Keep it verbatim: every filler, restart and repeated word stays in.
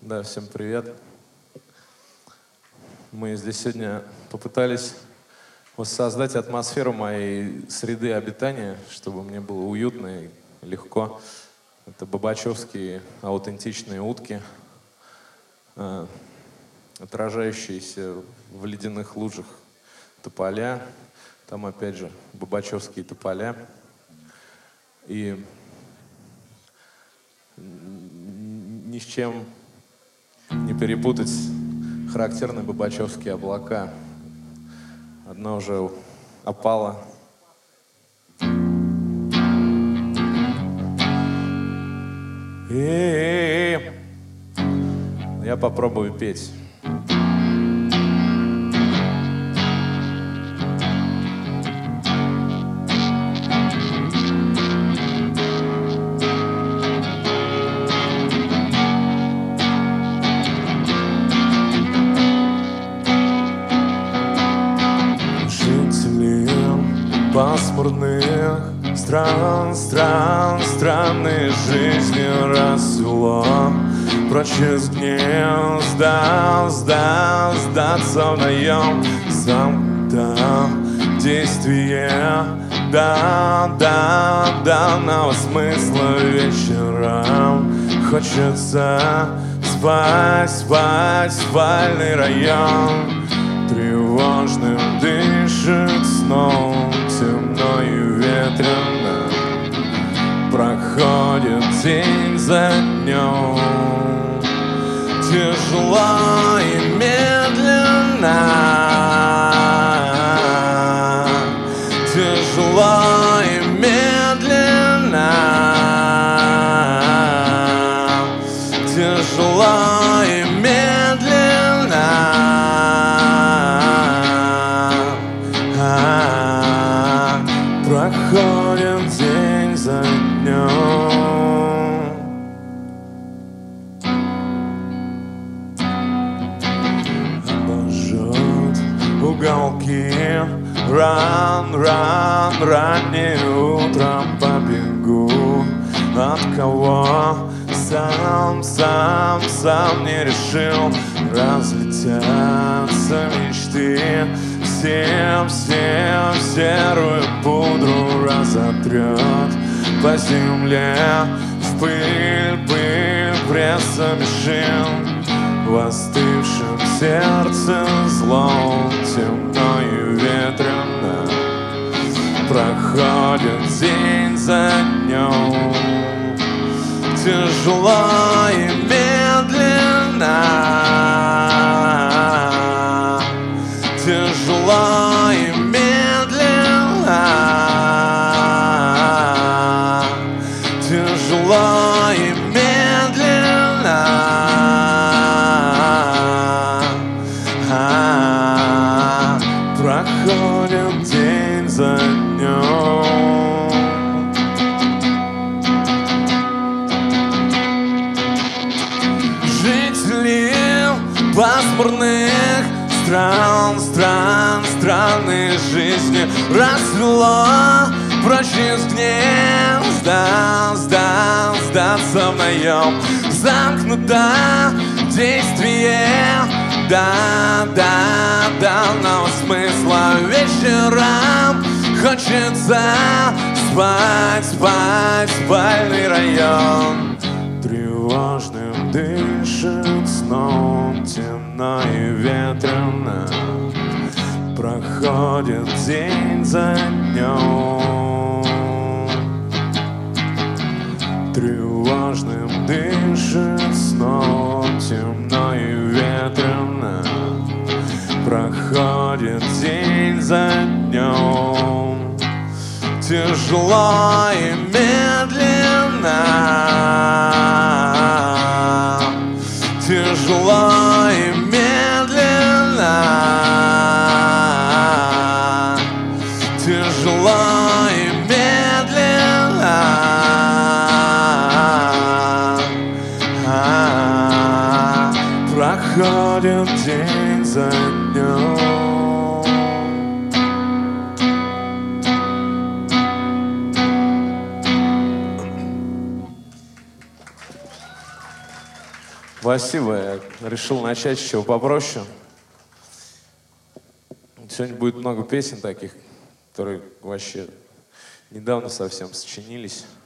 Да, всем привет. Мы здесь сегодня попытались воссоздать атмосферу моей среды обитания, чтобы мне было уютно и легко. Это бабачевские аутентичные утки, э, отражающиеся в ледяных лужах тополя. Там опять же бабачевские тополя. И ни с чем не перепутать характерные бабачевские облака. Одна уже опала. И я попробую петь. Пасмурных стран, стран, странной жизни рассвело. Прочь из гнезда, сда, сдаться в наем, замкнуто действие, да, да, данного смысла вечером. Хочется спать, спать, спальный район тревожным дышит сном. Темно и ветрено проходит день за днем. Тяжело и медленно, тяжело и медленно, тяжело и медленно. Проходит день за днем. Обожжет уголки ран, ран, ранним утром побегу. От кого сам, сам, сам не решил. Разлетятся мечты. Всем, всем серую пудру разотрет по земле. В пыль, пыль прессами шин. В остывшем сердце злом темно и ветрено проходит день за днем. Тяжело и медленно, тяжело и медленно, тяжело и медленно. А-а-а, проходит день за днем. Жители пасмурных стран, стран, странной жизни расцвело. Прочь из гнезда, сда, сдаться в наем. Замкнуто действие, да, да, данного смысла вечером. Хочется спать, спать, спальный район тревожным дышит сном. Темно и ветрено проходит день за днем. Тревожным дышит сном. Темно и ветрено проходит день за днем. Тяжело и медленно, тяжело и медленно, тяжело и медленно. А-а-а, проходит день за днем. Спасибо. Я решил начать с чего попроще. Сегодня будет много песен таких, которые вообще недавно совсем сочинились.